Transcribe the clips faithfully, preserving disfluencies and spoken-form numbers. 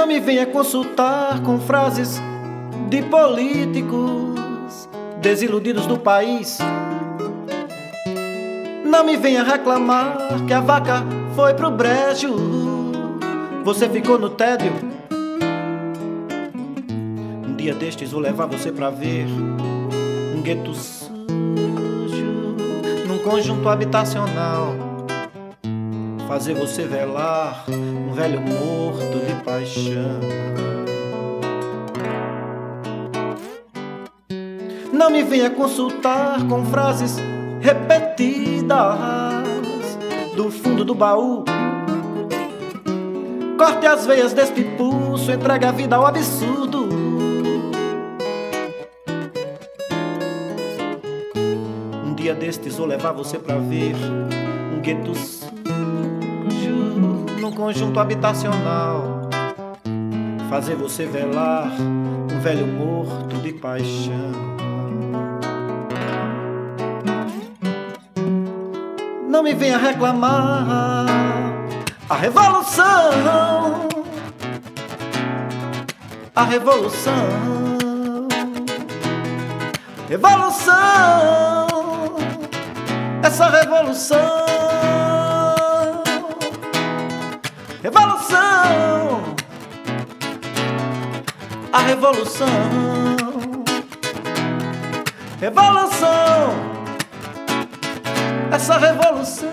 Não me venha consultar com frases de políticos desiludidos do país. Não me venha reclamar que a vaca foi pro brejo, você ficou no tédio. Um dia destes vou levar você pra ver um gueto sujo num conjunto habitacional, fazer você velar um velho morto de paixão. Não me venha consultar com frases repetidas do fundo do baú. Corte as veias deste pulso, entregue a vida ao absurdo. Um dia destes vou levar você pra ver um gueto sujo num conjunto habitacional, fazer você velar um velho morto de paixão. Não me venha reclamar a revolução, a revolução, revolução, essa revolução, revolução, a revolução, revolução, essa revolução.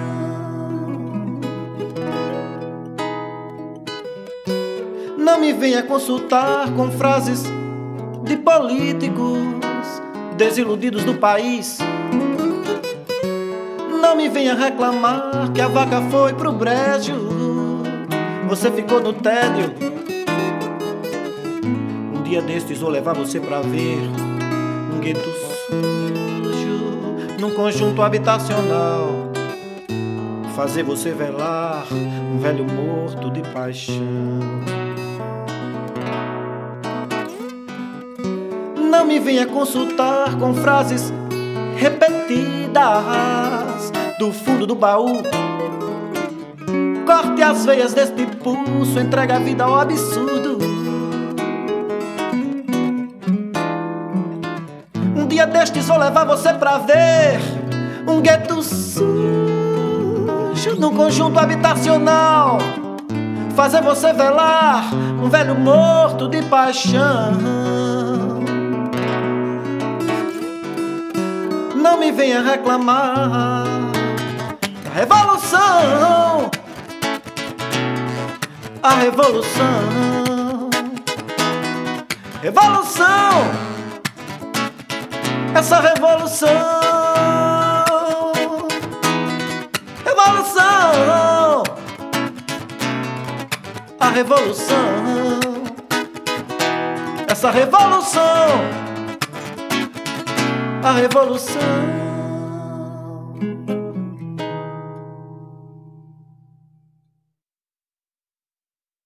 Não me venha consultar com frases de políticos desiludidos do país. Não me venha reclamar que a vaca foi pro brejo, você ficou no tédio. Um dia destes vou levar você pra ver um gueto sujo num conjunto habitacional, fazer você velar um velho morto de paixão. Não me venha consultar com frases repetidas do fundo do baú. Corte as veias deste pulso, entregue a vida ao absurdo. Um dia destes vou levar você pra ver um gueto sujo num conjunto habitacional, fazer você velar um velho morto de paixão. Não me venha reclamar a revolução, a revolução, revolução, essa revolução, revolução, a revolução, essa revolução, a revolução.